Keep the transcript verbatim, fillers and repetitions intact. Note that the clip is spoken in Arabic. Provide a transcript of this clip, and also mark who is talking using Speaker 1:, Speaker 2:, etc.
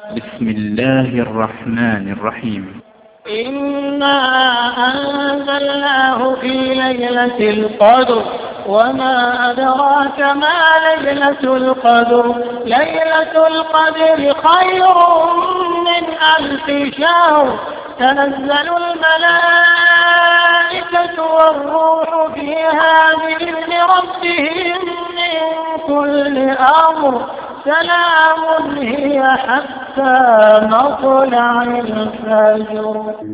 Speaker 1: بسم الله الرحمن الرحيم.
Speaker 2: إنا أنزلناه في ليلة القدر وما أدراك ما ليلة القدر ليلة القدر خير من ألف شهر تنزل الملائكة والروح فيها بإذن ربهم من كل أمر سلام هي حتى مطلع الفجر.